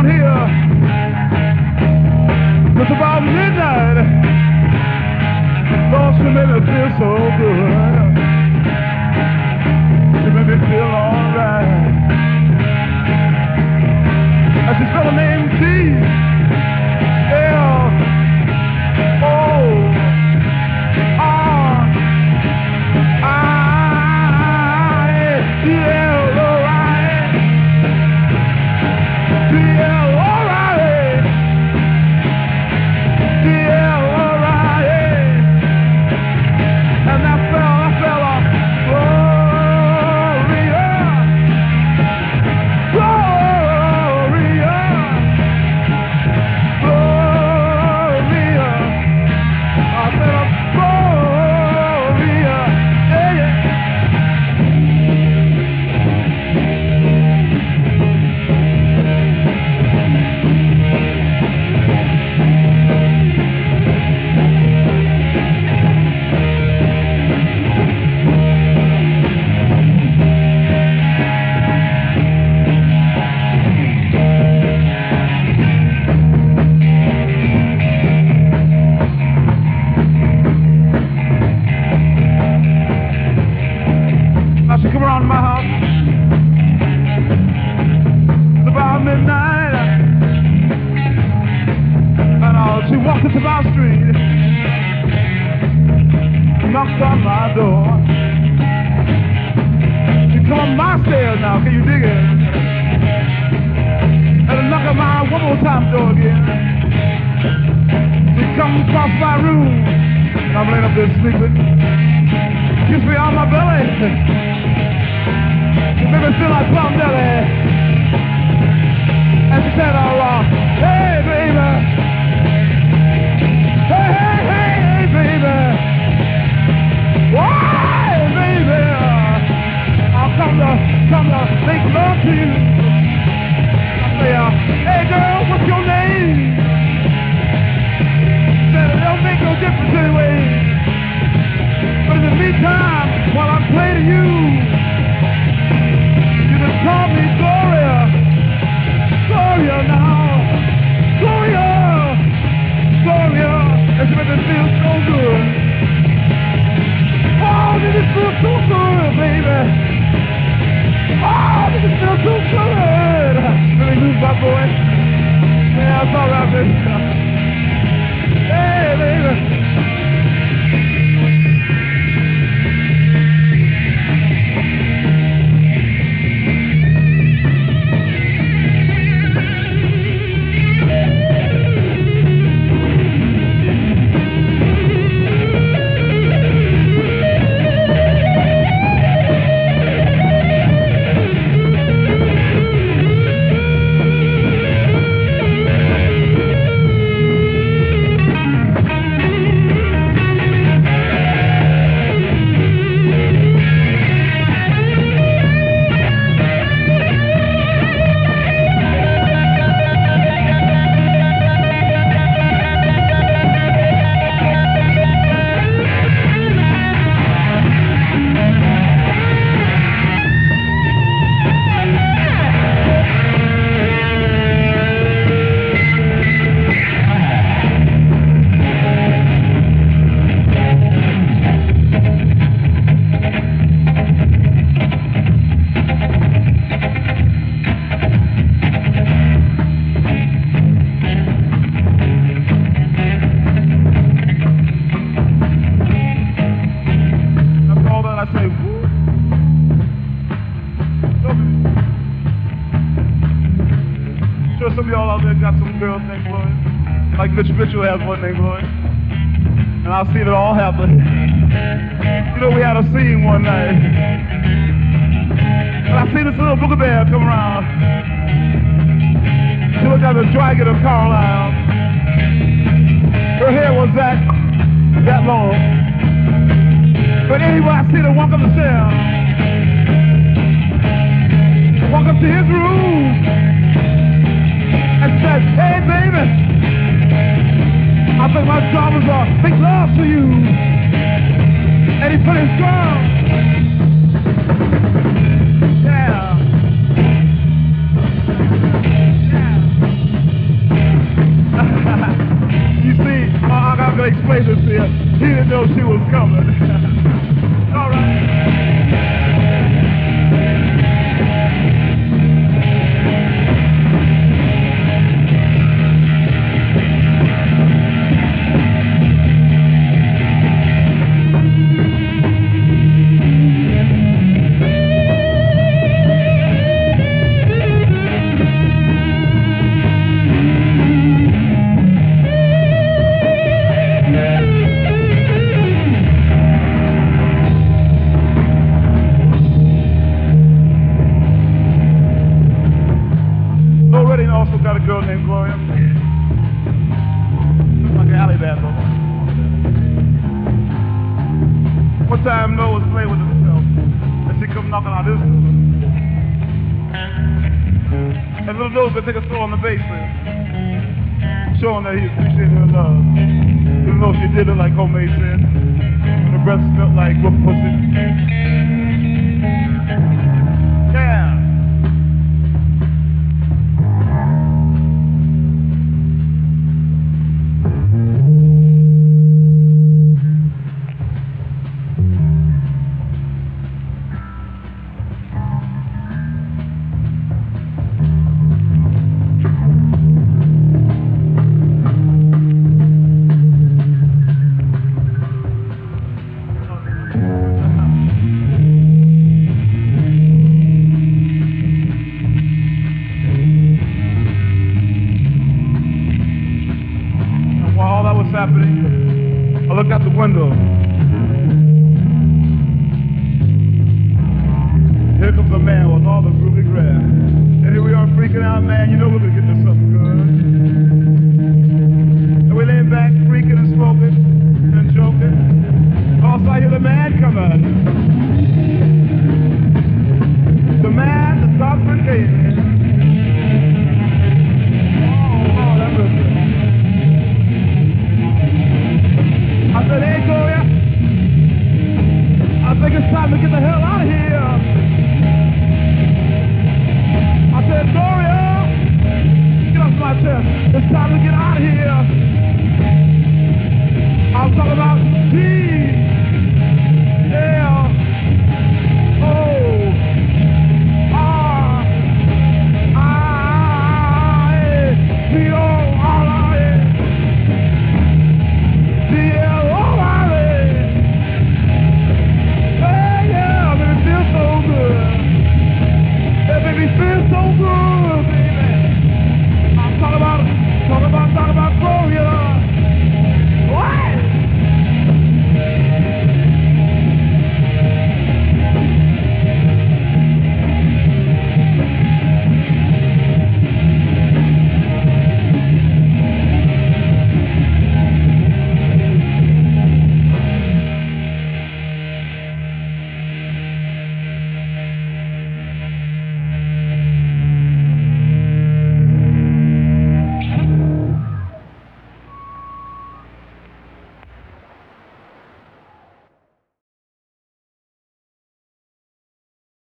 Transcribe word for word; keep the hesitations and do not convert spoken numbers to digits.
here. It's about midnight. Lord, she made me feel so good. She made me feel alright. I just felt a name T. L. O. R. I. D. L. O. I. D. L. O. I. D. L. O. I. And that fella, that fella, Gloria, Gloria, Gloria. I said, Gloria, yeah, yeah. Now she come around to my house. It's about midnight. And uh, she walked into my street. Knocks on my door. She come up my stairs now, can you dig it? And I knock on my one more time door again. She comes across my room. And I'm laying up there sleeping. Kiss me on my belly. She made me feel like Plum Deli. And she said, oh, uh, hey, baby. Hey, hey, hey, hey, baby. Why, baby? I'll come to, come to make love to you. I say, uh, hey, girl, what's your name? She said, it don't make no difference anyway. But in the meantime, while I'm playing to you, you can call me Gloria. Gloria now. Gloria. Gloria. And she made me feel so good. Oh, did it feel so good, baby? Oh, did it feel so good? Let me lose my voice. Yeah, it's all right, baby. Hey, baby. Some of y'all out there got some girls named Gloria. Like Mitch Mitchell has one named Gloria. And I've seen it all happen. You know, we had a scene one night. And I seen this little booger bear come around. She looked like the dragon of Carlisle. Her hair was that, that long. But anyway, I seen her walk up the stairs. Walk up to his room. And said, hey, baby, I think my job is to make love to you. And he put his girl. Yeah. Yeah. He didn't know she was coming. All right. Lorraine also got a girl named Gloria. Looks like an alley bad boy. One time Noah was playing with himself, and she come knocking on his door. And little Noah's gonna take a stroll on the basement, showing that he appreciated her love. Even though she did it like homemade sin, and her breath smelled like whoop pussy.